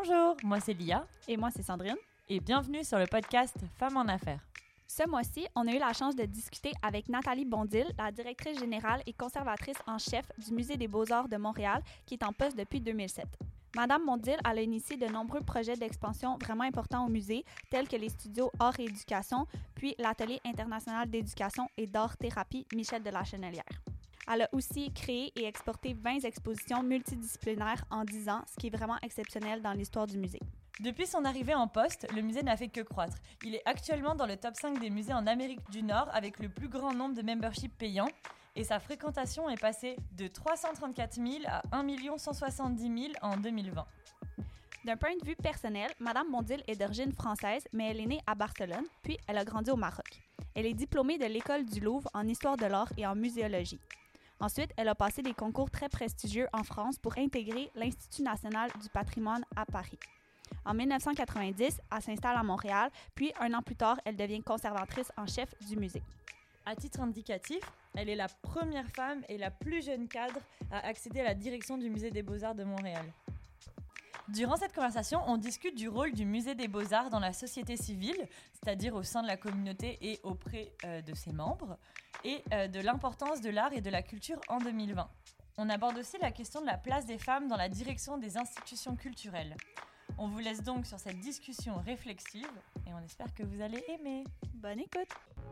Bonjour, moi c'est Lia. Et moi, c'est Sandrine. Et bienvenue sur le podcast Femmes en Affaires. Ce mois-ci, on a eu la chance de discuter avec Nathalie Bondil, la directrice générale et conservatrice en chef du Musée des Beaux-Arts de Montréal, qui est en poste depuis 2007. Madame Bondil a initié de nombreux projets d'expansion vraiment importants au musée, tels que les studios Art et Éducation, puis l'Atelier international d'éducation et d'art-thérapie Michel de la Chenelière. Elle a aussi créé et exporté 20 expositions multidisciplinaires en 10 ans, ce qui est vraiment exceptionnel dans l'histoire du musée. Depuis son arrivée en poste, le musée n'a fait que croître. Il est actuellement dans le top 5 des musées en Amérique du Nord avec le plus grand nombre de memberships payants et sa fréquentation est passée de 334 000 à 1 170 000 en 2020. D'un point de vue personnel, Madame Bondil est d'origine française, mais elle est née à Barcelone, puis elle a grandi au Maroc. Elle est diplômée de l'École du Louvre en histoire de l'art et en muséologie. Ensuite, elle a passé des concours très prestigieux en France pour intégrer l'Institut national du patrimoine à Paris. En 1990, elle s'installe à Montréal, puis un an plus tard, elle devient conservatrice en chef du musée. À titre indicatif, elle est la première femme et la plus jeune cadre à accéder à la direction du Musée des Beaux-Arts de Montréal. Durant cette conversation, on discute du rôle du Musée des Beaux-Arts dans la société civile, c'est-à-dire au sein de la communauté et auprès de ses membres, et de l'importance de l'art et de la culture en 2020. On aborde aussi la question de la place des femmes dans la direction des institutions culturelles. On vous laisse donc sur cette discussion réflexive et on espère que vous allez aimer. Bonne écoute!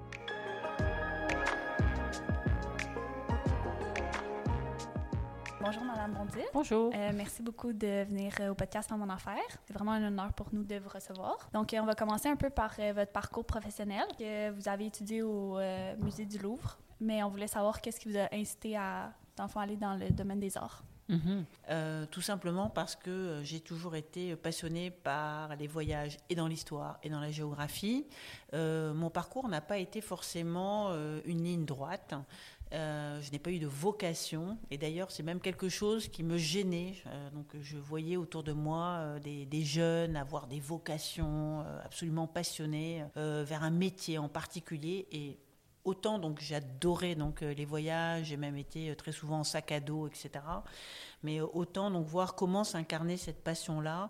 Bonjour Madame Bondil. Bonjour. Merci beaucoup de venir au podcast Femmes en Affaires. C'est vraiment un honneur pour nous de vous recevoir. Donc, on va commencer un peu par votre parcours professionnel que vous avez étudié au Musée du Louvre, mais on voulait savoir qu'est-ce qui vous a incité à, dans le fond, aller dans le domaine des arts. Tout simplement parce que j'ai toujours été passionnée par les voyages et dans l'histoire et dans la géographie. Mon parcours n'a pas été forcément une ligne droite. Je n'ai pas eu de vocation et d'ailleurs c'est même quelque chose qui me gênait. Donc je voyais autour de moi des jeunes avoir des vocations absolument passionnées vers un métier en particulier et autant donc j'adorais donc les voyages, j'ai même été très souvent en sac à dos, etc. Mais autant donc voir comment s'incarner cette passion-là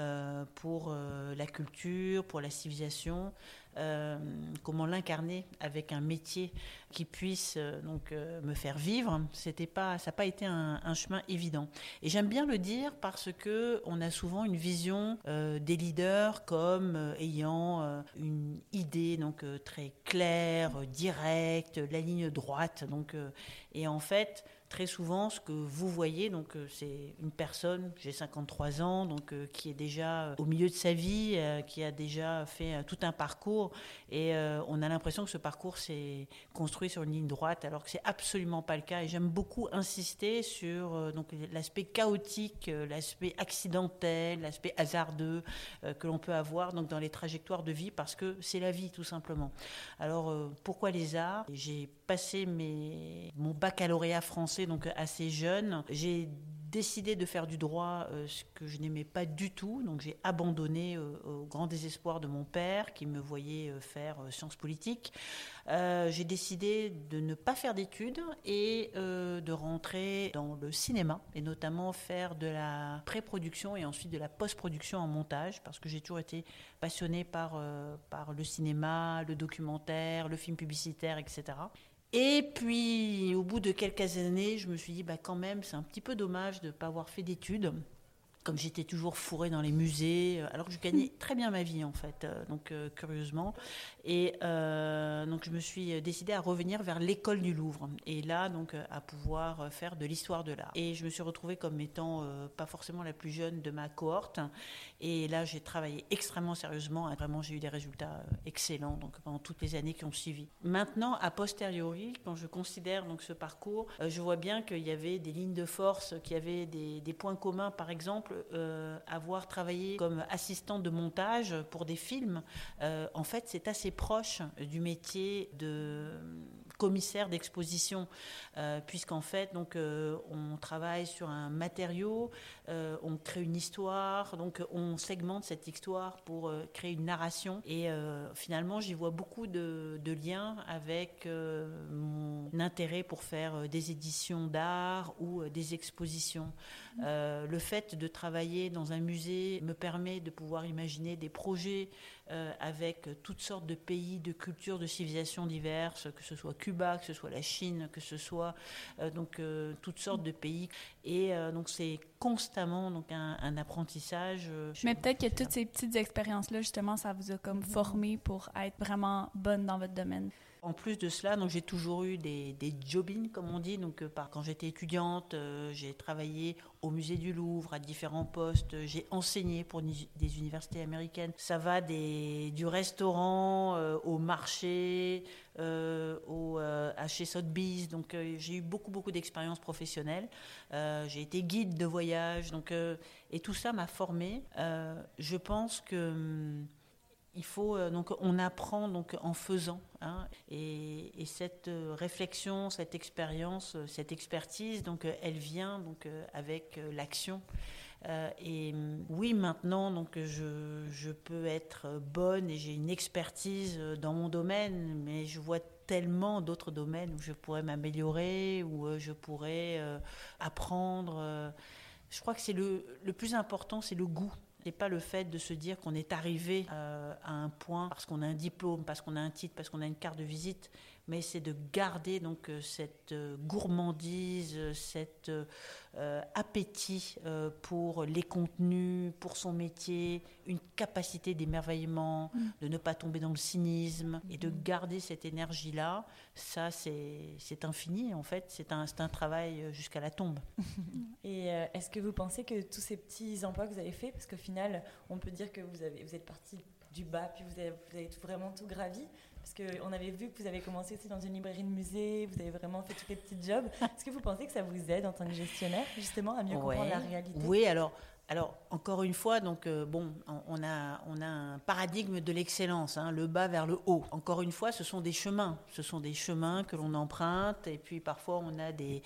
pour la culture, pour la civilisation, comment l'incarner avec un métier qui puisse me faire vivre. Ça n'a pas été un chemin évident. Et j'aime bien le dire parce que on a souvent une vision des leaders comme ayant une idée donc très claire, directe, la ligne droite. Et en fait, très souvent, ce que vous voyez, c'est une personne, j'ai 53 ans, qui est déjà au milieu de sa vie, qui a déjà fait tout un parcours, et on a l'impression que ce parcours s'est construit sur une ligne droite, alors que c'est absolument pas le cas. Et j'aime beaucoup insister sur l'aspect chaotique, l'aspect accidentel, l'aspect hasardeux que l'on peut avoir dans les trajectoires de vie, parce que c'est la vie tout simplement. Alors pourquoi les arts ? J'ai passé mon baccalauréat français assez jeune. J'ai décidé de faire du droit, ce que je n'aimais pas du tout. Donc j'ai abandonné au grand désespoir de mon père qui me voyait faire sciences politiques. J'ai décidé de ne pas faire d'études et de rentrer dans le cinéma et notamment faire de la pré-production et ensuite de la post-production en montage parce que j'ai toujours été passionnée par le cinéma, le documentaire, le film publicitaire, etc. Et puis, au bout de quelques années, je me suis dit, quand même, c'est un petit peu dommage de ne pas avoir fait d'études. Comme j'étais toujours fourrée dans les musées, alors que je gagnais très bien ma vie, en fait, curieusement. Et je me suis décidée à revenir vers l'école du Louvre. Et là, à pouvoir faire de l'histoire de l'art. Et je me suis retrouvée comme étant pas forcément la plus jeune de ma cohorte. Et là, j'ai travaillé extrêmement sérieusement. Et vraiment, j'ai eu des résultats excellents pendant toutes les années qui ont suivi. Maintenant, a posteriori, quand je considère ce parcours, je vois bien qu'il y avait des lignes de force, qu'il y avait des points communs, par exemple, avoir travaillé comme assistante de montage pour des films, en fait, c'est assez proche du métier de commissaire d'exposition, puisqu'en fait, donc, on travaille sur un matériau, on crée une histoire, donc on segmente cette histoire pour créer une narration. Et finalement, j'y vois beaucoup de liens avec mon intérêt pour faire des éditions d'art ou des expositions. Le fait de travailler dans un musée me permet de pouvoir imaginer des projets avec toutes sortes de pays, de cultures, de civilisations diverses, que ce soit Cuba, que ce soit la Chine, que ce soit toutes sortes de pays. Et donc c'est constamment donc, un apprentissage. Mais peut-être que toutes ces petites expériences-là, justement, ça vous a comme formé pour être vraiment bonne dans votre domaine. En plus de cela, donc j'ai toujours eu des job-ins, comme on dit. Donc, quand j'étais étudiante, j'ai travaillé au musée du Louvre à différents postes. J'ai enseigné pour des universités américaines. Ça va du restaurant au marché, à chez Sotheby's. Donc, j'ai eu beaucoup d'expériences professionnelles. J'ai été guide de voyage. Donc, et tout ça m'a formée. Je pense que il faut donc on apprend donc en faisant, hein, et cette réflexion, cette expérience, cette expertise, donc elle vient donc avec l'action. Et oui, maintenant donc je peux être bonne et j'ai une expertise dans mon domaine, mais je vois tellement d'autres domaines où je pourrais m'améliorer, où je pourrais apprendre. Je crois que c'est le plus important, c'est le goût. C'est pas le fait de se dire qu'on est arrivé à un point parce qu'on a un diplôme, parce qu'on a un titre, parce qu'on a une carte de visite, mais c'est de garder donc cette gourmandise, cet appétit pour les contenus, pour son métier, une capacité d'émerveillement, de ne pas tomber dans le cynisme et de garder cette énergie-là. Ça, c'est infini en fait. C'est un travail jusqu'à la tombe. Et est-ce que vous pensez que tous ces petits emplois que vous avez faits, parce qu'au final, on peut dire que vous êtes parti du bas, puis vous avez vraiment tout gravi, parce qu'on avait vu que vous avez commencé aussi dans une librairie de musée, vous avez vraiment fait tous les petits jobs. Est-ce que vous pensez que ça vous aide en tant que gestionnaire, justement, à mieux comprendre la réalité ? Oui, alors encore une fois, donc on a un paradigme de l'excellence, hein, le bas vers le haut. Encore une fois, ce sont des chemins que l'on emprunte, et puis parfois on a des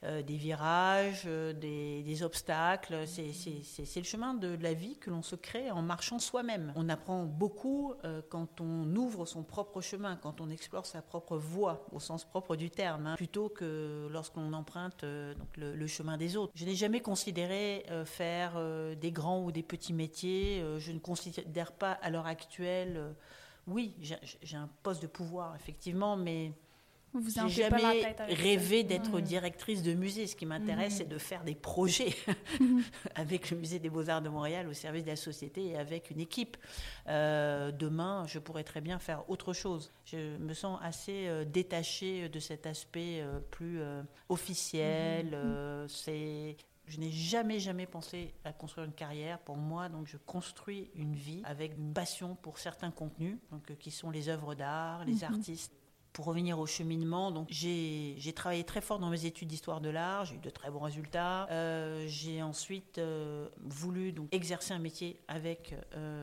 virages, des obstacles. C'est le chemin de la vie que l'on se crée en marchant soi-même. On apprend beaucoup quand on ouvre son propre chemin, quand on explore sa propre voie au sens propre du terme, hein, plutôt que lorsqu'on emprunte donc le chemin des autres. Je n'ai jamais considéré faire des grands ou des petits métiers. Je ne considère pas à l'heure actuelle... oui, j'ai un poste de pouvoir, effectivement, mais vous j'ai jamais rêvé d'être directrice de musée. Ce qui m'intéresse, c'est de faire des projets avec le Musée des Beaux-Arts de Montréal au service de la société et avec une équipe. Demain, je pourrais très bien faire autre chose. Je me sens assez détachée de cet aspect plus officiel. Je n'ai jamais pensé à construire une carrière. Pour moi, donc, je construis une vie avec une passion pour certains contenus, donc, qui sont les œuvres d'art, les artistes. Pour revenir au cheminement, donc, j'ai travaillé très fort dans mes études d'histoire de l'art, j'ai eu de très bons résultats. J'ai ensuite voulu donc, exercer un métier avec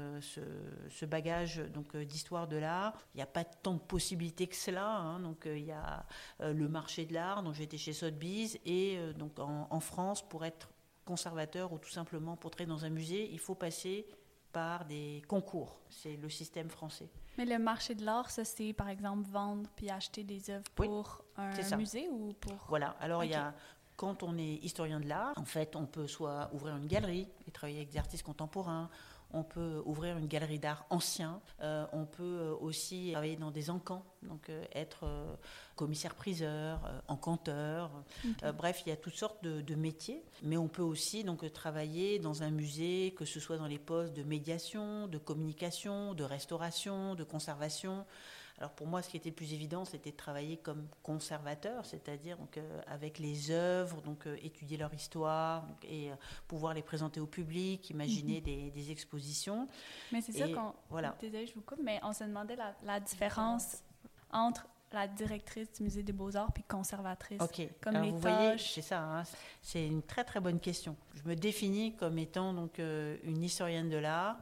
ce bagage donc, d'histoire de l'art. Il n'y a pas tant de possibilités que cela, hein, donc il y a le marché de l'art, donc j'étais chez Sotheby's, et donc en France, pour être conservateur ou tout simplement pour travailler dans un musée, il faut passer par des concours. C'est le système français. Mais le marché de l'art, ça, c'est par exemple vendre puis acheter des œuvres pour un musée ou pour... Voilà. Alors, il y a... Quand on est historien de l'art, en fait, on peut soit ouvrir une galerie et travailler avec des artistes contemporains, on peut ouvrir une galerie d'art ancien, on peut aussi travailler dans des encans, donc être commissaire-priseur, encanteur, bref, il y a toutes sortes de métiers, mais on peut aussi donc travailler dans un musée, que ce soit dans les postes de médiation, de communication, de restauration, de conservation. Alors pour moi, ce qui était le plus évident, c'était de travailler comme conservateur, c'est-à-dire donc, avec les œuvres, donc, étudier leur histoire donc, et pouvoir les présenter au public, imaginer des expositions. Mais c'est ça qu'on... Voilà. Désolée, je vous coupe, mais on se demandait la différence entre la directrice du Musée des Beaux-Arts puis conservatrice. OK. Comme alors, les vous tâches... voyez, c'est ça, hein, c'est une très très bonne question. Je me définis comme étant donc, une historienne de l'art,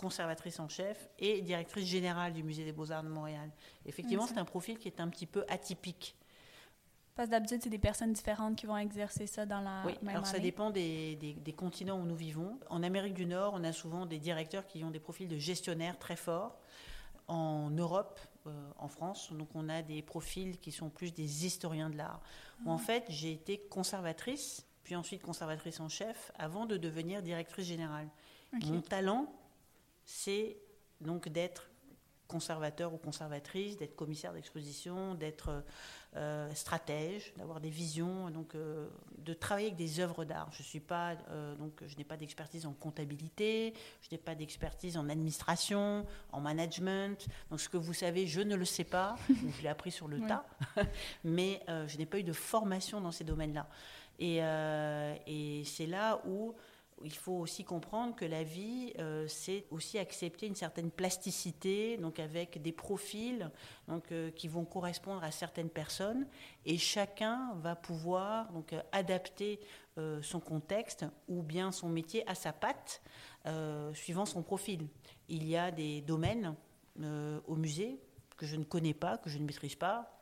conservatrice en chef et directrice générale du Musée des Beaux-Arts de Montréal. Effectivement, c'est un profil qui est un petit peu atypique. Parce que d'habitude, c'est des personnes différentes qui vont exercer ça dans la même année. Ça dépend des continents où nous vivons. En Amérique du Nord, on a souvent des directeurs qui ont des profils de gestionnaires très forts. En Europe, en France, donc on a des profils qui sont plus des historiens de l'art. En fait, j'ai été conservatrice, puis ensuite conservatrice en chef, avant de devenir directrice générale. Okay. Mon talent, c'est donc d'être conservateur ou conservatrice, d'être commissaire d'exposition, d'être stratège, d'avoir des visions, donc de travailler avec des œuvres d'art. Je n'ai pas d'expertise en comptabilité, je n'ai pas d'expertise en administration, en management. Donc ce que vous savez, je ne le sais pas, je l'ai appris sur le tas, mais je n'ai pas eu de formation dans ces domaines-là. Et c'est là où il faut aussi comprendre que la vie, c'est aussi accepter une certaine plasticité, donc avec des profils qui vont correspondre à certaines personnes, et chacun va pouvoir adapter son contexte ou bien son métier à sa patte, suivant son profil. Il y a des domaines au musée que je ne connais pas, que je ne maîtrise pas,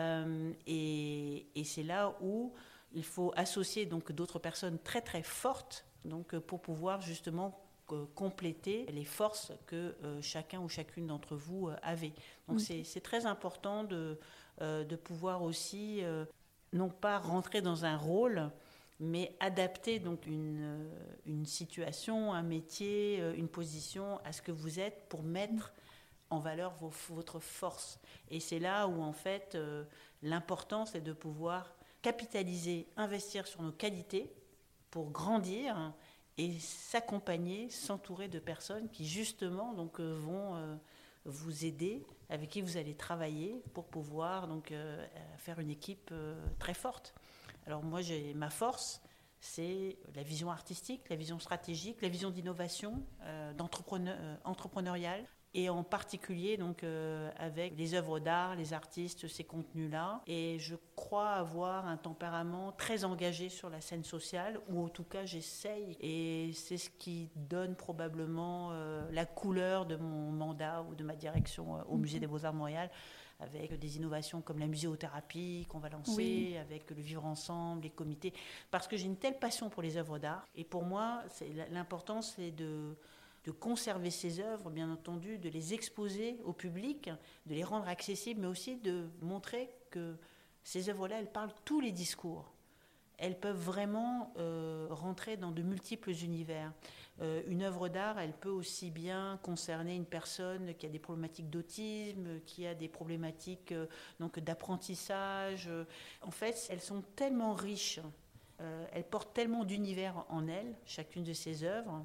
et c'est là où il faut associer donc d'autres personnes très très fortes, donc pour pouvoir justement compléter les forces que chacun ou chacune d'entre vous avait. Donc c'est très important de pouvoir aussi non pas rentrer dans un rôle, mais adapter donc une situation, un métier, une position à ce que vous êtes pour mettre en valeur votre force. Et c'est là où en fait l'important c'est de pouvoir capitaliser, investir sur nos qualités pour grandir et s'accompagner, s'entourer de personnes qui justement vont vous aider, avec qui vous allez travailler pour pouvoir faire une équipe très forte. Alors moi, ma force, c'est la vision artistique, la vision stratégique, la vision d'innovation, entrepreneuriale. Et en particulier avec les œuvres d'art, les artistes, ces contenus-là. Et je crois avoir un tempérament très engagé sur la scène sociale, ou en tout cas j'essaye. Et c'est ce qui donne probablement la couleur de mon mandat ou de ma direction au Musée des Beaux-Arts de Montréal, avec des innovations comme la muséothérapie qu'on va lancer, avec le vivre ensemble, les comités. Parce que j'ai une telle passion pour les œuvres d'art. Et pour moi, l'important, c'est de conserver ces œuvres, bien entendu, de les exposer au public, de les rendre accessibles, mais aussi de montrer que ces œuvres-là, elles parlent tous les discours. Elles peuvent vraiment rentrer dans de multiples univers. Une œuvre d'art, elle peut aussi bien concerner une personne qui a des problématiques d'autisme, qui a des problématiques d'apprentissage. En fait, elles sont tellement riches, elles portent tellement d'univers en elles, chacune de ces œuvres,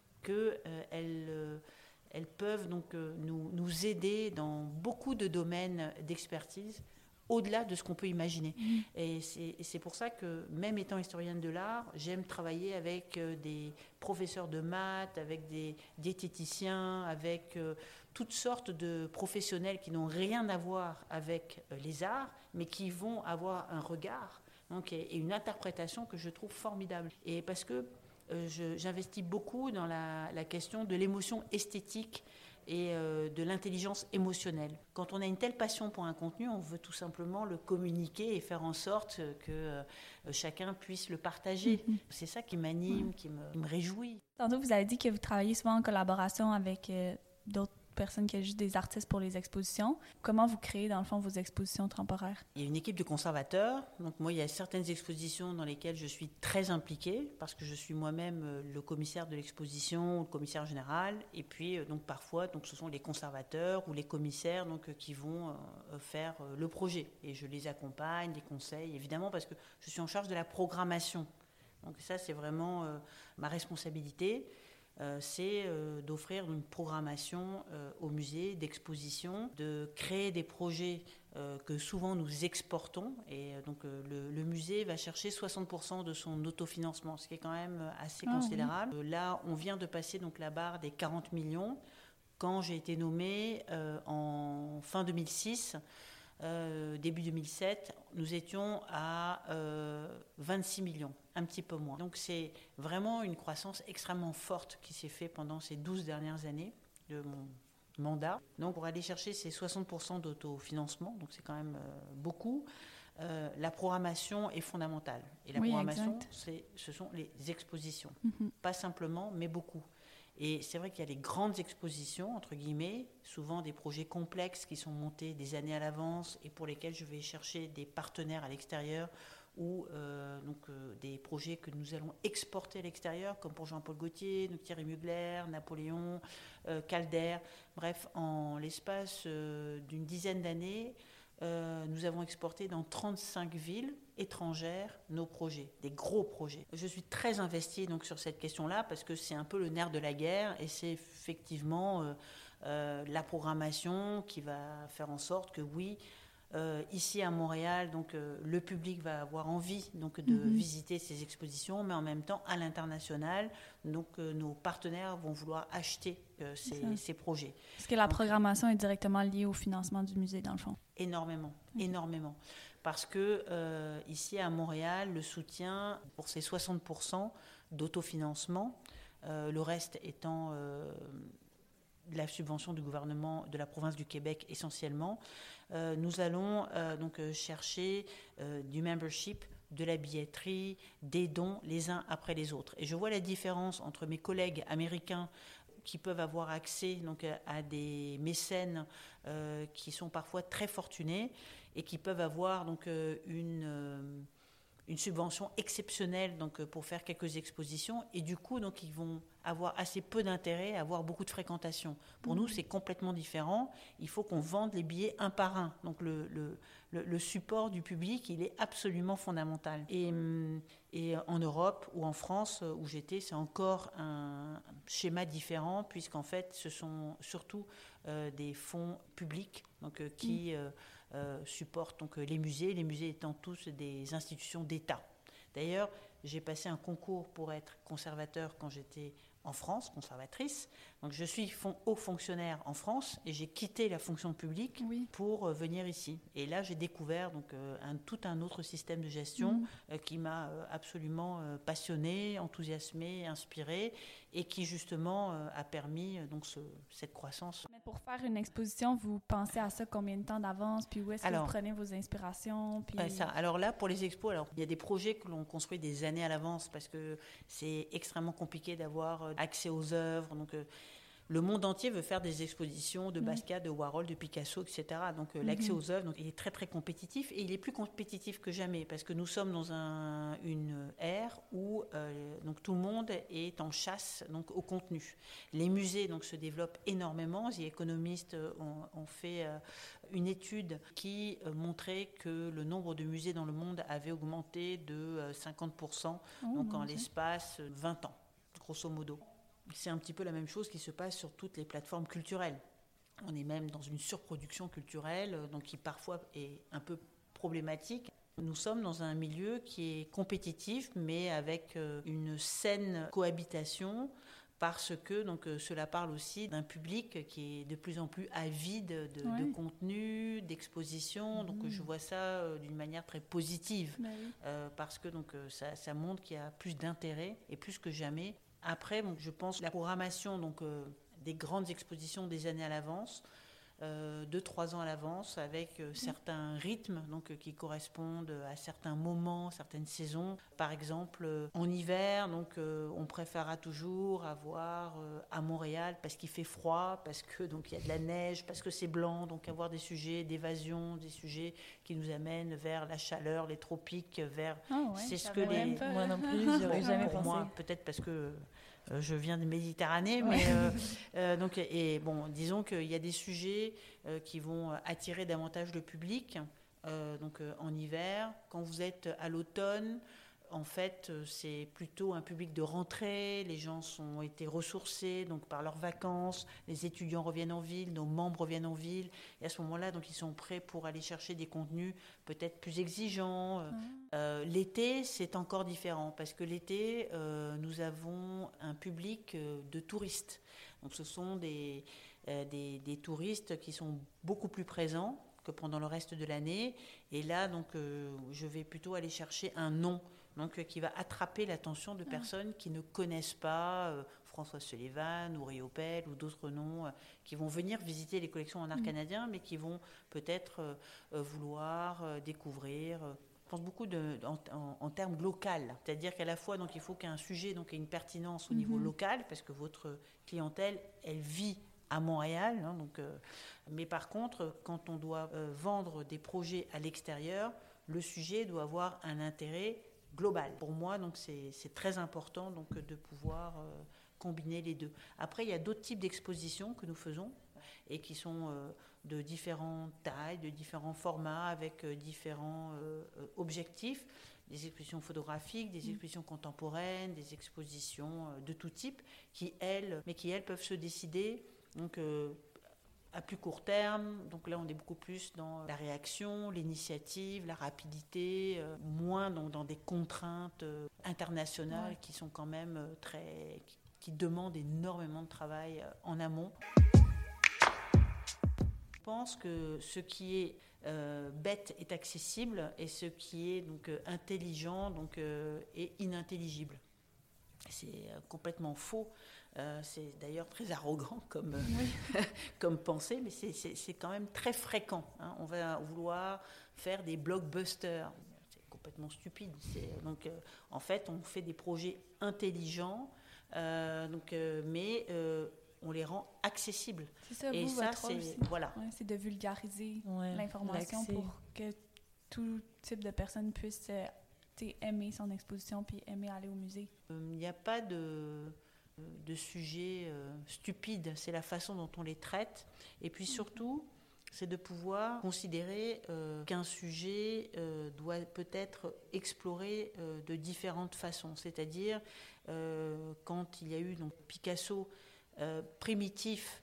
qu'elles peuvent nous aider dans beaucoup de domaines d'expertise, au-delà de ce qu'on peut imaginer. Et c'est pour ça que, même étant historienne de l'art, j'aime travailler avec des professeurs de maths, avec des diététiciens, avec toutes sortes de professionnels qui n'ont rien à voir avec les arts, mais qui vont avoir un regard et une interprétation que je trouve formidable. Et parce que j'investis beaucoup dans la question de l'émotion esthétique et de l'intelligence émotionnelle. Quand on a une telle passion pour un contenu, on veut tout simplement le communiquer et faire en sorte que chacun puisse le partager. C'est ça qui m'anime, qui me réjouit. Tantôt, vous avez dit que vous travaillez souvent en collaboration avec d'autres personnes qui ajoutent des artistes pour les expositions. Comment vous créez, dans le fond, vos expositions temporaires? Il y a une équipe de conservateurs. Donc moi, il y a certaines expositions dans lesquelles je suis très impliquée, parce que je suis moi-même le commissaire de l'exposition, le commissaire général. Et puis, parfois, ce sont les conservateurs ou les commissaires qui vont faire le projet. Et je les accompagne, les conseille, évidemment, parce que je suis en charge de la programmation. Donc ça, c'est vraiment ma responsabilité. C'est d'offrir une programmation au musée, d'exposition, de créer des projets que souvent nous exportons. Et le musée va chercher 60% de son autofinancement, ce qui est quand même assez considérable. Là, on vient de passer la barre des 40 millions. Quand j'ai été nommée en fin 2006, début 2007, nous étions à 26 millions, un petit peu moins. Donc c'est vraiment une croissance extrêmement forte qui s'est faite pendant ces 12 dernières années. de mon mandat. Donc, pour aller chercher ces 60% d'autofinancement, donc c'est quand même beaucoup, la programmation est fondamentale. Et la programmation, ce sont les expositions. Pas simplement, mais beaucoup. Et c'est vrai qu'il y a les grandes expositions, entre guillemets, souvent des projets complexes qui sont montés des années à l'avance et pour lesquels je vais chercher des partenaires à l'extérieur ou des projets que nous allons exporter à l'extérieur, comme pour Jean-Paul Gaultier, Thierry Mugler, Napoléon, Calder. Bref, en l'espace d'une dizaine d'années, nous avons exporté dans 35 villes étrangères nos projets, des gros projets. Je suis très investie donc, sur cette question-là parce que c'est un peu le nerf de la guerre et c'est effectivement la programmation qui va faire en sorte que oui, ici à Montréal, donc, le public va avoir envie donc, de visiter ces expositions, mais en même temps à l'international, donc, nos partenaires vont vouloir acheter ces projets. Est-ce que la programmation est directement liée au financement du musée dans le fond? Énormément. Parce que ici à Montréal, le soutien pour ces 60% d'autofinancement, le reste étant la subvention du gouvernement de la province du Québec essentiellement, nous allons donc chercher du membership, de la billetterie, des dons les uns après les autres. Et je vois la différence entre mes collègues américains qui peuvent avoir accès donc, à des mécènes qui sont parfois très fortunés et qui peuvent avoir donc, une subvention exceptionnelle donc, pour faire quelques expositions et du coup donc, ils vont avoir assez peu d'intérêt à avoir beaucoup de fréquentation. Pour nous, c'est complètement différent. Il faut qu'on vende les billets un par un. Donc le support du public, il est absolument fondamental. Et en Europe ou en France, où j'étais, c'est encore un schéma différent, puisqu'en fait, ce sont surtout des fonds publics donc, qui supportent donc, les musées étant tous des institutions d'État. D'ailleurs, j'ai passé un concours pour être conservateur quand j'étais en France, conservatrice. Donc je suis haut fonctionnaire en France et j'ai quitté la fonction publique pour venir ici. Et là, j'ai découvert donc, tout un autre système de gestion qui m'a absolument passionnée, enthousiasmée, inspirée et qui justement a permis donc, cette croissance. Mais pour faire une exposition, vous pensez à ça combien de temps d'avance? Puis où est-ce que vous prenez vos inspirations? Puis... Alors là, pour les expos, il y a des projets que l'on construit des années à l'avance parce que c'est extrêmement compliqué d'avoir accès aux œuvres. Donc, le monde entier veut faire des expositions de Basquiat, de Warhol, de Picasso, etc. Donc l'accès aux œuvres, donc, il est très très compétitif et il est plus compétitif que jamais parce que nous sommes dans une ère où donc, tout le monde est en chasse donc, au contenu. Les musées donc, se développent énormément. Les économistes ont fait une étude qui montrait que le nombre de musées dans le monde avait augmenté de 50% donc, en l'espace 20 ans, grosso modo. C'est un petit peu la même chose qui se passe sur toutes les plateformes culturelles. On est même dans une surproduction culturelle, donc qui parfois est un peu problématique. Nous sommes dans un milieu qui est compétitif, mais avec une saine cohabitation, parce que donc, cela parle aussi d'un public qui est de plus en plus avide de contenu, d'exposition. Donc je vois ça d'une manière très positive, parce que donc, ça montre qu'il y a plus d'intérêt, et plus que jamais. Après, bon, je pense que la programmation donc, des grandes expositions des années à l'avance, 2-3 ans à l'avance, avec certains rythmes donc, qui correspondent à certains moments, certaines saisons. Par exemple, en hiver, donc, on préférera toujours avoir à Montréal, parce qu'il fait froid, parce que donc, il y a de la neige, parce que c'est blanc, donc avoir des sujets d'évasion, des sujets qui nous amènent vers la chaleur, les tropiques, vers... c'est ce que les... Moi non plus, j'aurais jamais pensé. Moi, peut-être parce que... je viens de Méditerranée, mais donc, et bon, disons qu'il y a des sujets qui vont attirer davantage le public. Donc en hiver, quand vous êtes à l'automne, en fait, c'est plutôt un public de rentrée. Les gens ont été ressourcés donc par leurs vacances. Les étudiants reviennent en ville, nos membres reviennent en ville. Et à ce moment-là, donc, ils sont prêts pour aller chercher des contenus peut-être plus exigeants. L'été, c'est encore différent parce que l'été, nous avons un public de touristes. Donc, ce sont des touristes qui sont beaucoup plus présents que pendant le reste de l'année. Et là, donc, je vais plutôt aller chercher un nom donc qui va attraper l'attention de personnes qui ne connaissent pas François Sullivan ou Rio Pell ou d'autres noms, qui vont venir visiter les collections en art canadien, mais qui vont peut-être vouloir découvrir. Je pense beaucoup en termes local, c'est-à-dire qu'à la fois donc il faut qu'un sujet donc ait une pertinence au niveau local, parce que votre clientèle elle vit à Montréal, hein, donc, mais par contre quand on doit vendre des projets à l'extérieur, le sujet doit avoir un intérêt global. Pour moi donc c'est très important donc de pouvoir combiner les deux. Après il y a d'autres types d'expositions que nous faisons et qui sont de différentes tailles, de différents formats, avec différents objectifs, des expositions photographiques, des expositions contemporaines, des expositions de tout type, qui elles peuvent se décider donc, à plus court terme. Donc là, on est beaucoup plus dans la réaction, l'initiative, la rapidité, moins dans des contraintes internationales qui sont quand même qui demandent énormément de travail en amont. Je pense que ce qui est bête est accessible et ce qui est donc intelligent donc est inintelligible. C'est complètement faux. C'est d'ailleurs très arrogant comme pensée, mais c'est quand même très fréquent. Hein. On va vouloir faire des blockbusters. C'est complètement stupide. Donc, en fait, on fait des projets intelligents, mais on les rend accessibles. C'est ça, et vous, ça, votre rôle aussi. voilà. Ouais, c'est de vulgariser l'information l'accès. pour que tout type de personne puisse aimer son exposition puis aimer aller au musée. Il n'y a pas de sujet stupide, c'est la façon dont on les traite. Et puis surtout, c'est de pouvoir considérer qu'un sujet doit peut-être explorer de différentes façons. C'est-à-dire, quand il y a eu donc, Picasso primitif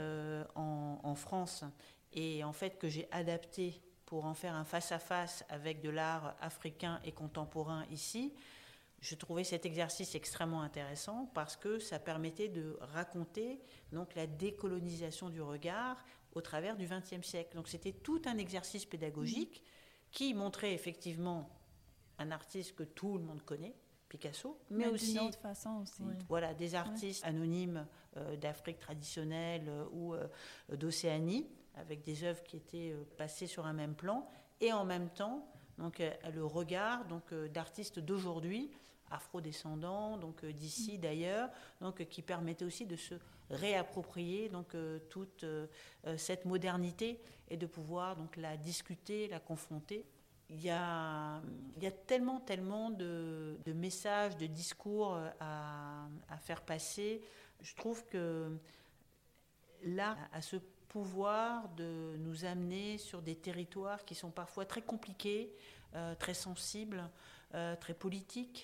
en France, et en fait que j'ai adapté pour en faire un face-à-face avec de l'art africain et contemporain ici, je trouvais cet exercice extrêmement intéressant parce que ça permettait de raconter donc, la décolonisation du regard au travers du XXe siècle. Donc c'était tout un exercice pédagogique qui montrait effectivement un artiste que tout le monde connaît, Picasso, mais aussi d'une autre façon aussi. Voilà, des artistes anonymes d'Afrique traditionnelle ou d'Océanie, avec des œuvres qui étaient passées sur un même plan, et en même temps donc, le regard donc, d'artistes d'aujourd'hui, afro-descendants, donc d'ici d'ailleurs, donc, qui permettait aussi de se réapproprier donc, toute cette modernité et de pouvoir donc, la discuter, la confronter. Il y a tellement de messages, de discours à faire passer. Je trouve que l'art a ce pouvoir de nous amener sur des territoires qui sont parfois très compliqués, très sensibles, très politiques,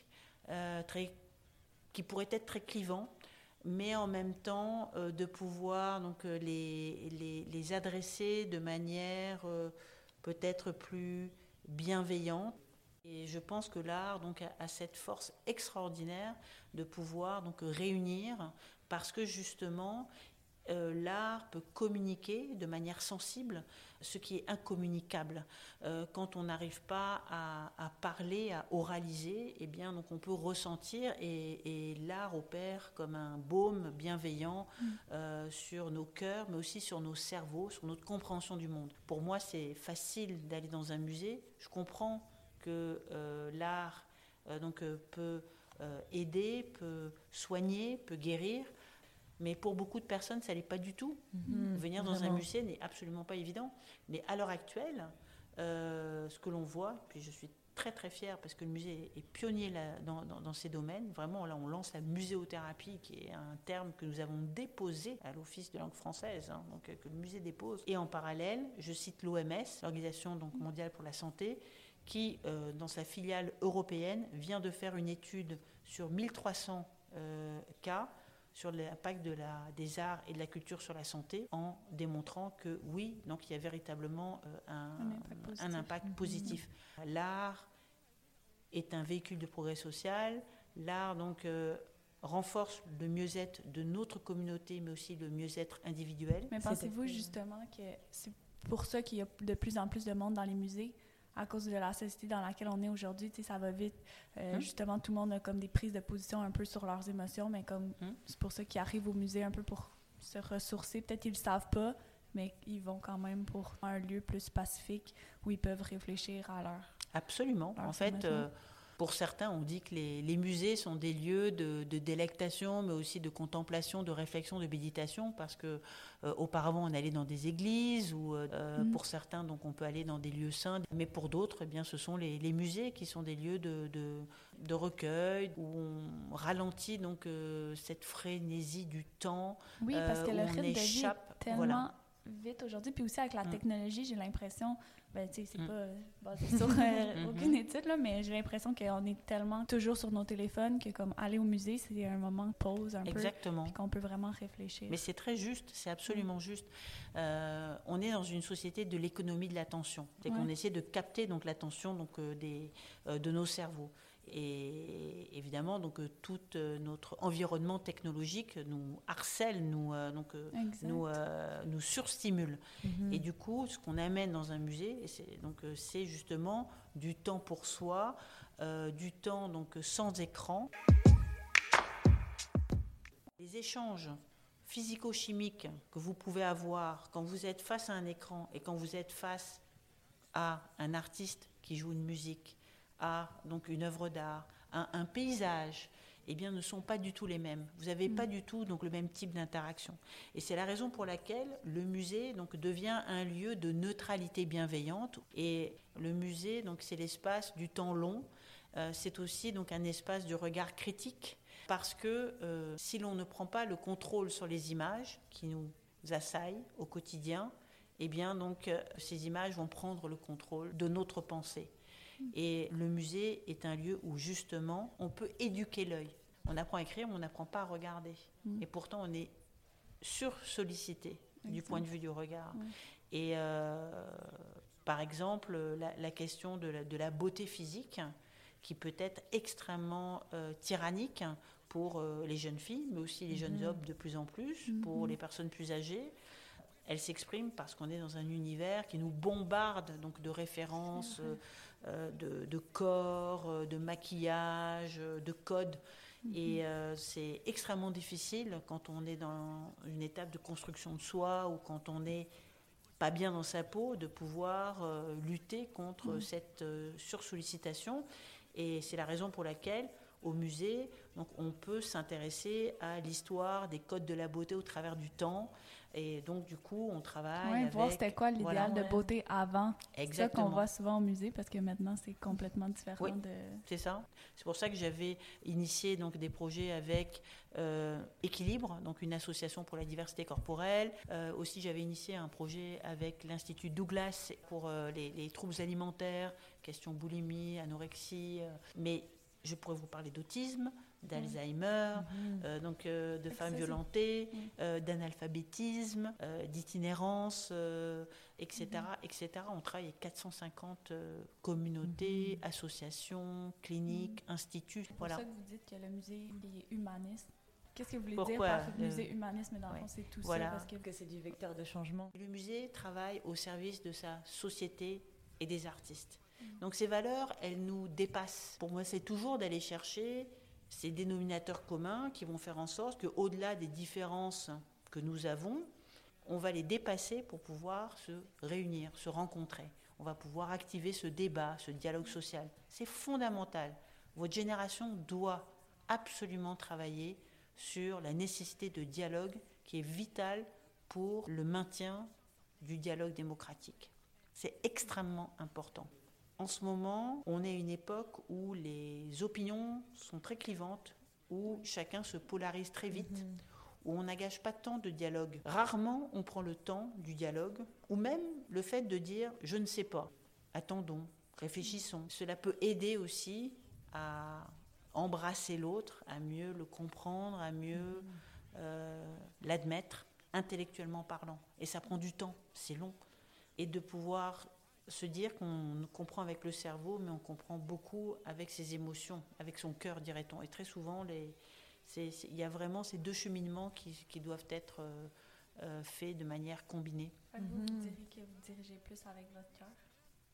qui pourraient être très clivants, mais en même temps de pouvoir donc, les adresser de manière peut-être plus bienveillante. Et je pense que l'art donc, a cette force extraordinaire de pouvoir donc, réunir, parce que justement, l'art peut communiquer de manière sensible ce qui est incommunicable. Quand on n'arrive pas à parler, à oraliser, eh bien, donc on peut ressentir et l'art opère comme un baume bienveillant sur nos cœurs, mais aussi sur nos cerveaux, sur notre compréhension du monde. Pour moi, c'est facile d'aller dans un musée. Je comprends que l'art peut aider, peut soigner, peut guérir. Mais pour beaucoup de personnes, ça n'est pas du tout. Venir dans un musée n'est absolument pas évident. Mais à l'heure actuelle, ce que l'on voit, puis je suis très très fière parce que le musée est pionnier dans ces domaines. Vraiment, là, on lance la muséothérapie, qui est un terme que nous avons déposé à l'Office de langue française, hein, donc que le musée dépose. Et en parallèle, je cite l'OMS, l'Organisation donc, mondiale pour la santé, qui, dans sa filiale européenne, vient de faire une étude sur 1300 cas sur l'impact des arts et de la culture sur la santé, en démontrant que oui, donc il y a véritablement un impact positif. L'art est un véhicule de progrès social. L'art donc renforce le mieux-être de notre communauté, mais aussi le mieux-être individuel. Mais pensez-vous justement que c'est pour ça qu'il y a de plus en plus de monde dans les musées, à cause de la société dans laquelle on est aujourd'hui, tu sais, ça va vite. Justement, tout le monde a comme des prises de position un peu sur leurs émotions, mais comme c'est pour ça qu'ils arrivent au musée un peu pour se ressourcer. Peut-être qu'ils le savent pas, mais ils vont quand même pour un lieu plus pacifique où ils peuvent réfléchir à leur... Absolument. En fait, pour certains, on dit que les musées sont des lieux de délectation, mais aussi de contemplation, de réflexion, de méditation, parce que auparavant, on allait dans des églises, ou pour certains, donc, on peut aller dans des lieux saints, mais pour d'autres, eh bien, ce sont les musées qui sont des lieux de recueil, où on ralentit donc cette frénésie du temps, oui, parce que où le on rythme de vie échappe. est tellement vite aujourd'hui, puis aussi avec la technologie, j'ai l'impression, ben tu sais, c'est pas basé sur aucune étude, là, mais j'ai l'impression qu'on est tellement toujours sur nos téléphones que comme aller au musée, c'est un moment de pause un Exactement. peu, puis qu'on peut vraiment réfléchir. Mais c'est très juste, c'est absolument juste. On est dans une société de l'économie de l'attention, c'est qu'on essaie de capter donc l'attention donc de nos cerveaux. Et évidemment, donc, tout notre environnement technologique nous harcèle, nous surstimule. Et du coup, ce qu'on amène dans un musée, c'est justement du temps pour soi, du temps donc, sans écran. Les échanges physico-chimiques que vous pouvez avoir quand vous êtes face à un écran et quand vous êtes face à un artiste qui joue une musique, à donc une œuvre d'art, un paysage, eh bien, ne sont pas du tout les mêmes. Vous n'avez pas du tout donc, le même type d'interaction. Et c'est la raison pour laquelle le musée donc, devient un lieu de neutralité bienveillante. Et le musée, donc, c'est l'espace du temps long. C'est aussi donc, un espace du regard critique. Parce que si l'on ne prend pas le contrôle sur les images qui nous assaillent au quotidien, eh bien, donc, ces images vont prendre le contrôle de notre pensée. Et le musée est un lieu où justement on peut éduquer l'œil. On apprend à écrire, mais on n'apprend pas à regarder. Et pourtant on est sursollicité du point de vue du regard. Et par exemple la question de la beauté physique, qui peut être extrêmement tyrannique pour les jeunes filles, mais aussi les jeunes hommes de plus en plus, pour les personnes plus âgées. Elle s'exprime parce qu'on est dans un univers qui nous bombarde donc de références, de corps, de maquillage, de codes. Et c'est extrêmement difficile quand on est dans une étape de construction de soi ou quand on n'est pas bien dans sa peau de pouvoir lutter contre cette sursollicitation. Et c'est la raison pour laquelle au musée, donc on peut s'intéresser à l'histoire des codes de la beauté au travers du temps. Et donc, du coup, on travaille avec... voir c'était quoi l'idéal de beauté avant. Exactement. C'est ça qu'on voit souvent au musée, parce que maintenant, c'est complètement différent de... c'est ça. C'est pour ça que j'avais initié donc, des projets avec Équilibre, donc une association pour la diversité corporelle. Aussi, j'avais initié un projet avec l'Institut Douglas pour les troubles alimentaires, question boulimie, anorexie. Mais je pourrais vous parler d'autisme, d'Alzheimer, de femmes violentées, d'analphabétisme, d'itinérance, etc., etc. On travaille avec 450 communautés, associations, cliniques, instituts. C'est pour ça que vous dites que le musée est humaniste. Qu'est-ce que vous voulez Pourquoi dire par musée humanisme? Dans le fond, c'est tout ça, parce que c'est du vecteur de changement. Le musée travaille au service de sa société et des artistes. Donc ces valeurs, elles nous dépassent. Pour moi, c'est toujours d'aller chercher ces dénominateurs communs qui vont faire en sorte qu'au-delà des différences que nous avons, on va les dépasser pour pouvoir se réunir, se rencontrer. On va pouvoir activer ce débat, ce dialogue social. C'est fondamental. Votre génération doit absolument travailler sur la nécessité de dialogue qui est vitale pour le maintien du dialogue démocratique. C'est extrêmement important. En ce moment, on est à une époque où les opinions sont très clivantes, où chacun se polarise très vite, où on n'engage pas tant de dialogue. Rarement on prend le temps du dialogue, ou même le fait de dire « je ne sais pas ». Attendons, réfléchissons. Cela peut aider aussi à embrasser l'autre, à mieux le comprendre, à mieux l'admettre, intellectuellement parlant. Et ça prend du temps, c'est long. Et de pouvoir se dire qu'on comprend avec le cerveau, mais on comprend beaucoup avec ses émotions, avec son cœur, dirait-on. Et très souvent, il y a vraiment ces deux cheminements qui doivent être faits de manière combinée. Vous diriez que vous dirigez plus avec votre cœur?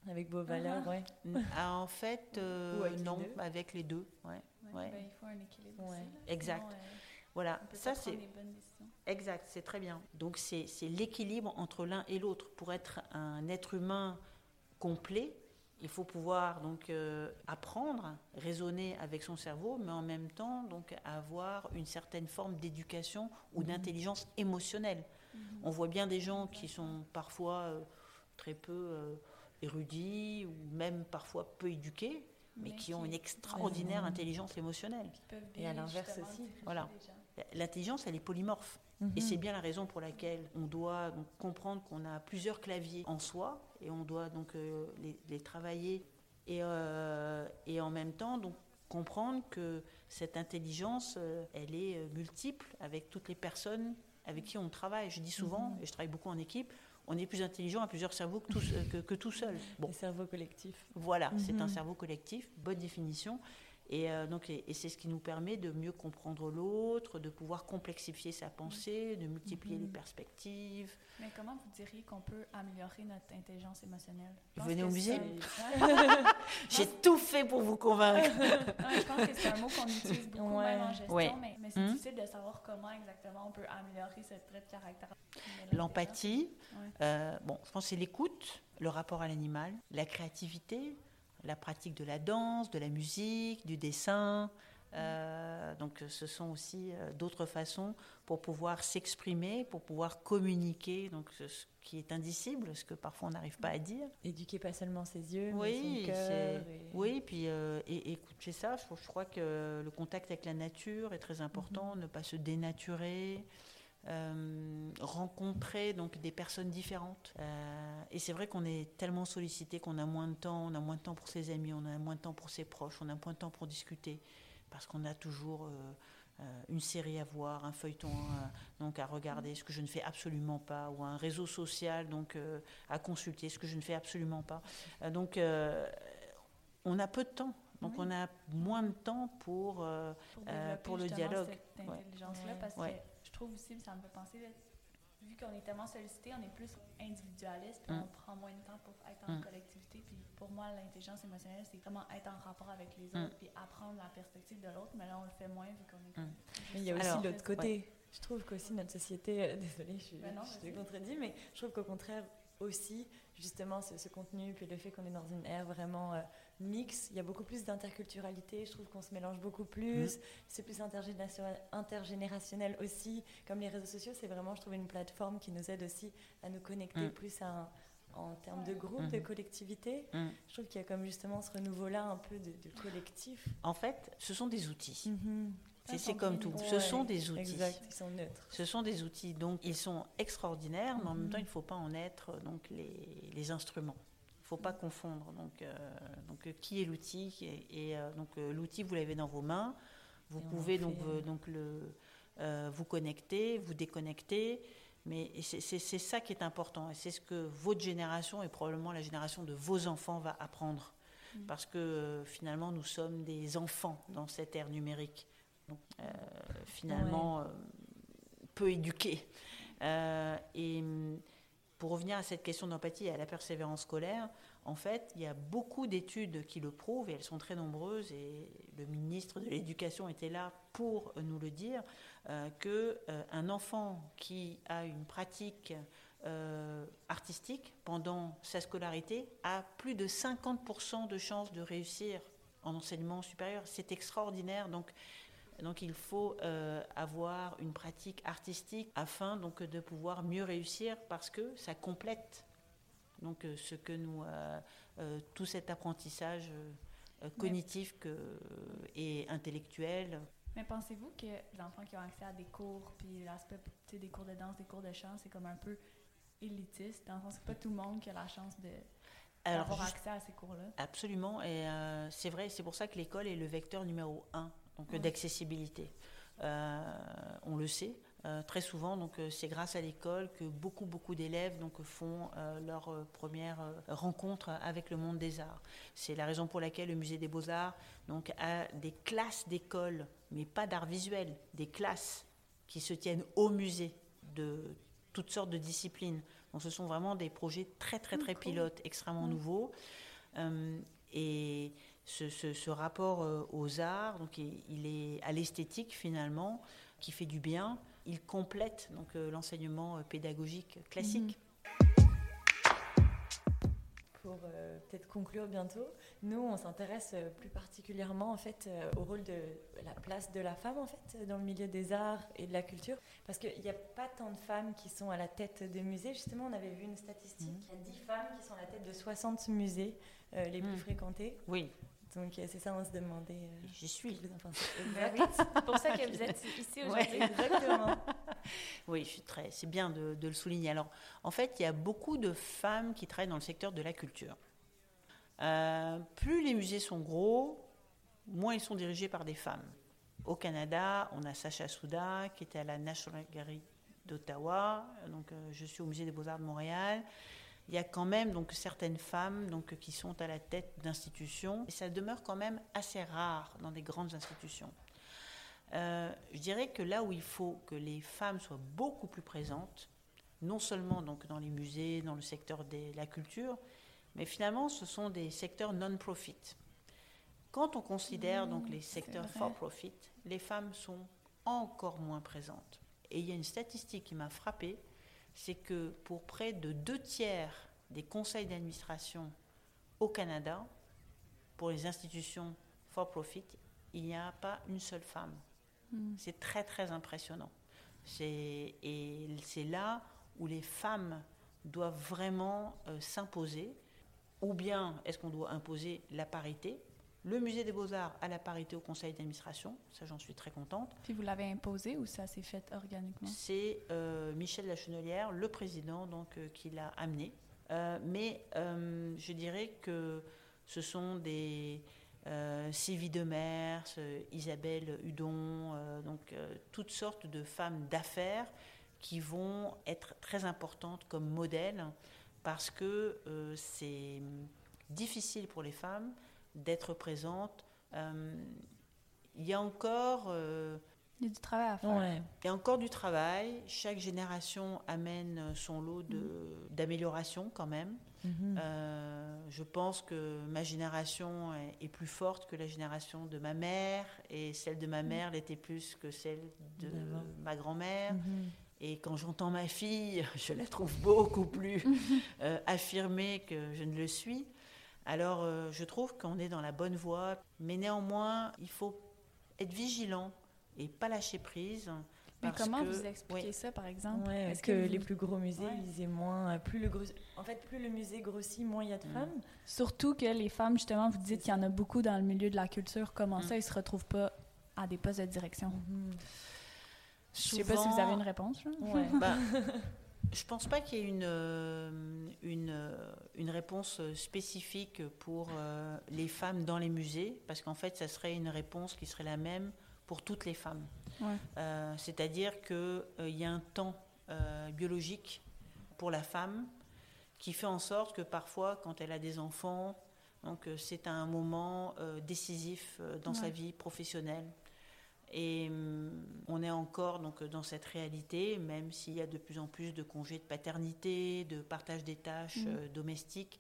Avec vos valeurs, ouais. En fait, Ou avec les non, deux. avec les deux. Ouais. Ben, il faut un équilibre Ouais. aussi. Là. Exact. Sinon, Voilà, on peut ça pas prendre c'est les bonnes décisions. exact, c'est très bien. Donc c'est l'équilibre entre l'un et l'autre. Pour être un être humain complet, il faut pouvoir donc apprendre, raisonner avec son cerveau, mais en même temps donc avoir une certaine forme d'éducation ou d'intelligence émotionnelle. On voit bien des gens qui sont parfois très peu érudits ou même parfois peu éduqués, mais qui ont une extraordinaire intelligence émotionnelle. Qui peuvent Et à bien, l'inverse justement, aussi. diriger Voilà. les gens. L'intelligence, elle est polymorphe. Et c'est bien la raison pour laquelle on doit donc comprendre qu'on a plusieurs claviers en soi et on doit donc les travailler et en même temps donc comprendre que cette intelligence, elle est multiple avec toutes les personnes avec qui on travaille. Je dis souvent, et je travaille beaucoup en équipe, on est plus intelligent à plusieurs cerveaux que tout seul. Bon, Les cerveaux collectifs. voilà, c'est un cerveau collectif, bonne définition. Et c'est ce qui nous permet de mieux comprendre l'autre, de pouvoir complexifier sa pensée, de multiplier les perspectives. Mais comment vous diriez qu'on peut améliorer notre intelligence émotionnelle? Je pense Venez que au musée. c'est- J'ai tout fait pour vous convaincre. Ouais, je pense que c'est un mot qu'on utilise beaucoup Ouais. même en gestion, Ouais. mais c'est difficile de savoir comment exactement on peut améliorer ce trait de caractère. L'empathie, Ouais. bon, je pense que c'est l'écoute, le rapport à l'animal, la créativité, la pratique de la danse, de la musique, du dessin. Donc ce sont aussi d'autres façons pour pouvoir s'exprimer, pour pouvoir communiquer, donc ce qui est indicible, ce que parfois on n'arrive pas à dire. Éduquer pas seulement ses yeux, Oui, mais son cœur. oui, puis écoutez ça, je crois que le contact avec la nature est très important, ne pas se dénaturer, rencontrer donc des personnes différentes. Et c'est vrai qu'on est tellement sollicité qu'on a moins de temps, on a moins de temps pour ses amis, on a moins de temps pour ses proches, on a moins de temps pour discuter, parce qu'on a toujours une série à voir, un feuilleton donc à regarder, ce que je ne fais absolument pas, ou un réseau social donc à consulter, ce que je ne fais absolument pas. Donc on a peu de temps. Donc on a moins de temps pour le dialogue. Cette intelligence-là, Ouais. parce Ouais. que je trouve aussi, ça me fait penser, là, vu qu'on est tellement sollicité, on est plus individualiste, puis on prend moins de temps pour être en collectivité. Puis pour moi, l'intelligence émotionnelle, c'est vraiment être en rapport avec les autres, puis apprendre la perspective de l'autre, mais là, on le fait moins vu qu'on est comme... Mais il y a aussi Alors, l'autre côté. Je trouve qu'aussi notre société, désolée, Ben non, je te vas-y. contredis, mais je trouve qu'au contraire aussi, justement, ce contenu, puis le fait qu'on est dans une ère vraiment mixte, il y a beaucoup plus d'interculturalité, je trouve qu'on se mélange beaucoup plus, c'est plus intergénérationnel aussi, comme les réseaux sociaux, c'est vraiment, je trouve, une plateforme qui nous aide aussi à nous connecter plus en termes de groupe, de collectivité. Je trouve qu'il y a comme justement ce renouveau-là un peu de collectif. En fait, ce sont des outils. C'est sont comme bien tout. utiles. Ce sont des outils. Exact, ils sont neutres. Ce sont des outils, donc ils sont extraordinaires, mais en même temps, il ne faut pas en être donc les instruments. Il ne faut pas confondre. Donc qui est l'outil donc l'outil, vous l'avez dans vos mains. Vous pouvez vous connecter, vous déconnecter. Mais c'est ça qui est important. Et c'est ce que votre génération et probablement la génération de vos enfants va apprendre. Parce que finalement, nous sommes des enfants dans cette ère numérique. Donc, finalement, peu éduqués. Et pour revenir à cette question d'empathie et à la persévérance scolaire, en fait, il y a beaucoup d'études qui le prouvent, et elles sont très nombreuses, et le ministre de l'Éducation était là pour nous le dire, qu'un enfant qui a une pratique artistique pendant sa scolarité a plus de 50% de chances de réussir en enseignement supérieur. C'est extraordinaire. Donc il faut avoir une pratique artistique afin donc de pouvoir mieux réussir, parce que ça complète donc ce que nous tout cet apprentissage cognitif et intellectuel. Mais pensez-vous que les enfants qui ont accès à des cours, puis l'aspect des cours de danse, des cours de chant, c'est comme un peu élitiste, dans le sens que c'est pas tout le monde qui a la chance d'avoir accès à ces cours-là? Absolument, et c'est vrai, c'est pour ça que l'école est le vecteur numéro 1 donc, d'accessibilité. On le sait, très souvent, donc, c'est grâce à l'école que beaucoup d'élèves donc, font leur première rencontre avec le monde des arts. C'est la raison pour laquelle le Musée des Beaux-Arts donc, a des classes d'école, mais pas d'art visuel, des classes qui se tiennent au musée de toutes sortes de disciplines Donc ce sont vraiment des projets très cool. Pilotes, extrêmement nouveaux. Et ce rapport aux arts, donc il est à l'esthétique finalement, qui fait du bien. Il complète donc l'enseignement pédagogique classique. Pour peut-être conclure bientôt, nous on s'intéresse plus particulièrement en fait au rôle de la place de la femme en fait dans le milieu des arts et de la culture, parce qu'il n'y a pas tant de femmes qui sont à la tête des musées. Justement, on avait vu une statistique, il y a 10 femmes qui sont à la tête de 60 musées les plus fréquentés. Oui. Donc c'est ça, on se demandait. J'y suis. Oui, c'est pour ça que vous êtes ici aujourd'hui. Ouais, exactement. Oui, c'est bien de le souligner. Alors, en fait, il y a beaucoup de femmes qui travaillent dans le secteur de la culture. Plus les musées sont gros, moins ils sont dirigés par des femmes. Au Canada, on a Sacha Souda, qui était à la National Gallery d'Ottawa. Donc, je suis au Musée des Beaux-Arts de Montréal. Il y a quand même donc, certaines femmes donc, qui sont à la tête d'institutions. Et ça demeure quand même assez rare dans des grandes institutions. Je dirais que là où il faut que les femmes soient beaucoup plus présentes, non seulement donc, dans les musées, dans le secteur de la culture, mais finalement ce sont des secteurs non-profit. Quand on considère donc, les secteurs for-profit, les femmes sont encore moins présentes. Et il y a une statistique qui m'a frappée, c'est que pour près de 2/3 des conseils d'administration au Canada, pour les institutions for-profit, il n'y a pas une seule femme. C'est très impressionnant. Et c'est là où les femmes doivent vraiment s'imposer. Ou bien est-ce qu'on doit imposer la parité ? Le Musée des Beaux-Arts a la parité au conseil d'administration, ça j'en suis très contente. Puis vous l'avez imposé ou ça s'est fait organiquement ? C'est Michel Lachenelière, le président, donc, qui l'a amené. Mais je dirais que ce sont des Sylvie Demers, Isabelle Hudon, donc toutes sortes de femmes d'affaires qui vont être très importantes comme modèles parce que c'est difficile pour les femmes d'être présentes. Il y a encore... il y a du travail à faire. Ouais. Il y a encore du travail. Chaque génération amène son lot d'amélioration quand même. Je pense que ma génération est plus forte que la génération de ma mère et celle de ma mère l'était plus que celle de ma grand-mère. Et quand j'entends ma fille, je la trouve beaucoup plus affirmée que je ne le suis. Alors je trouve qu'on est dans la bonne voie, mais néanmoins il faut être vigilant et pas lâcher prise. Mais comment vous expliquez ça, par exemple? Est-ce que les plus gros musées, ils aient moins... plus le musée grossit, moins il y a de femmes. Surtout que les femmes, justement, vous dites qu'il y en a beaucoup dans le milieu de la culture. Comment ça, ils ne se retrouvent pas à des postes de direction? Je ne sais pas si vous avez une réponse. Je ne pense pas qu'il y ait une réponse spécifique pour les femmes dans les musées, parce qu'en fait, ça serait une réponse qui serait la même pour toutes les femmes. C'est-à-dire qu'il y a un temps biologique pour la femme qui fait en sorte que parfois, quand elle a des enfants, donc, c'est un moment décisif dans sa vie professionnelle. Et on est encore donc, dans cette réalité, même s'il y a de plus en plus de congés de paternité, de partage des tâches domestiques.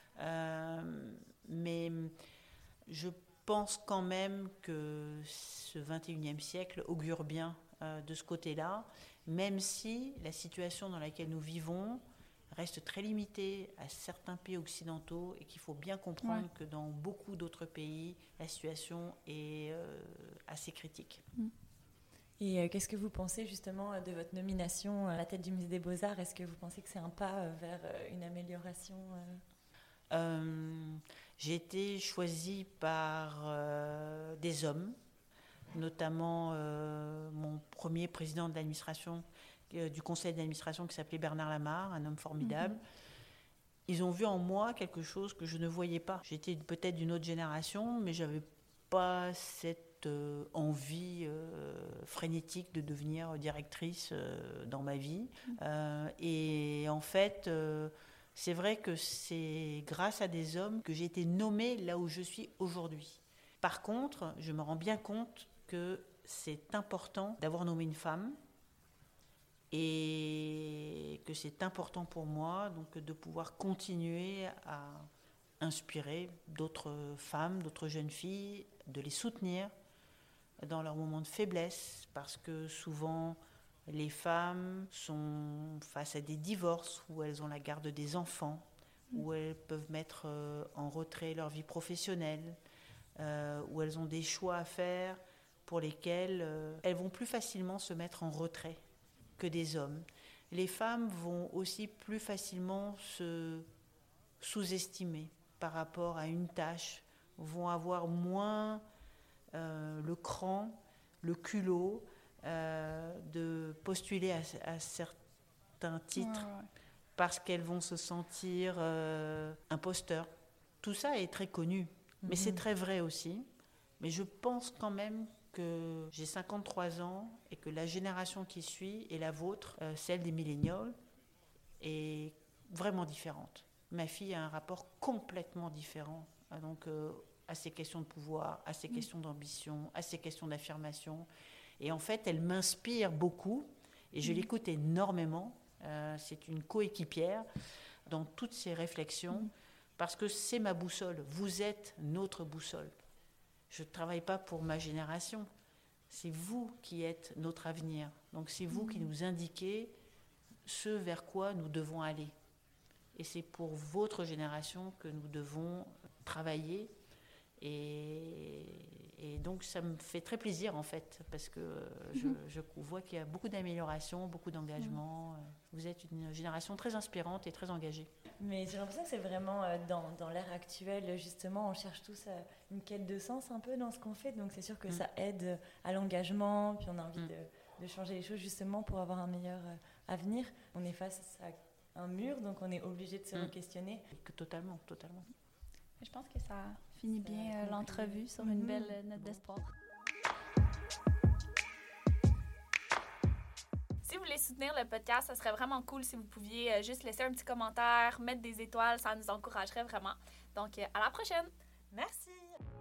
Mais je pense quand même que ce 21e siècle augure bien de ce côté-là, même si la situation dans laquelle nous vivons reste très limitée à certains pays occidentaux et qu'il faut bien comprendre que dans beaucoup d'autres pays, la situation est assez critique. Et qu'est-ce que vous pensez justement de votre nomination à la tête du Musée des Beaux-Arts ? Est-ce que vous pensez que c'est un pas vers une amélioration J'ai été choisie par des hommes, notamment mon premier président de l'administration, du conseil d'administration qui s'appelait Bernard Lamarre, un homme formidable. Ils ont vu en moi quelque chose que je ne voyais pas. J'étais peut-être d'une autre génération, mais je n'avais pas cette envie frénétique de devenir directrice dans ma vie. Et en fait, c'est vrai que c'est grâce à des hommes que j'ai été nommée là où je suis aujourd'hui. Par contre, je me rends bien compte que c'est important d'avoir nommé une femme et que c'est important pour moi donc, de pouvoir continuer à inspirer d'autres femmes, d'autres jeunes filles, de les soutenir dans leurs moments de faiblesse, parce que souvent les femmes sont face à des divorces où elles ont la garde des enfants, où elles peuvent mettre en retrait leur vie professionnelle, où elles ont des choix à faire pour lesquels elles vont plus facilement se mettre en retrait que des hommes. Les femmes vont aussi plus facilement se sous-estimer par rapport à une tâche, vont avoir moins le cran, le culot de postuler à certains titres parce qu'elles vont se sentir imposteurs. Tout ça est très connu, mais c'est très vrai aussi. Mais je pense quand même que j'ai 53 ans et que la génération qui suit et la vôtre, celle des milléniaux, est vraiment différente. Ma fille a un rapport complètement différent donc, à ces questions de pouvoir, à ces questions d'ambition, à ces questions d'affirmation. Et en fait, elle m'inspire beaucoup et je l'écoute énormément. C'est une coéquipière dans toutes ces réflexions parce que c'est ma boussole. Vous êtes notre boussole. Je ne travaille pas pour ma génération. C'est vous qui êtes notre avenir. Donc c'est vous qui nous indiquez ce vers quoi nous devons aller. Et c'est pour votre génération que nous devons travailler. Et donc ça me fait très plaisir en fait, parce que je vois qu'il y a beaucoup d'améliorations, beaucoup d'engagement. Vous êtes une génération très inspirante et très engagée. Mais j'ai l'impression que c'est vraiment dans l'ère actuelle, justement, on cherche tous une quête de sens un peu dans ce qu'on fait, donc c'est sûr que ça aide à l'engagement, puis on a envie de changer les choses justement pour avoir un meilleur avenir. On est face à un mur, donc on est obligé de se re-questionner. Totalement. Je pense que ça finit bien l'entrevue sur une belle note d'espoir. Si vous voulez soutenir le podcast, ça serait vraiment cool si vous pouviez juste laisser un petit commentaire, mettre des étoiles, ça nous encouragerait vraiment. Donc, à la prochaine! Merci!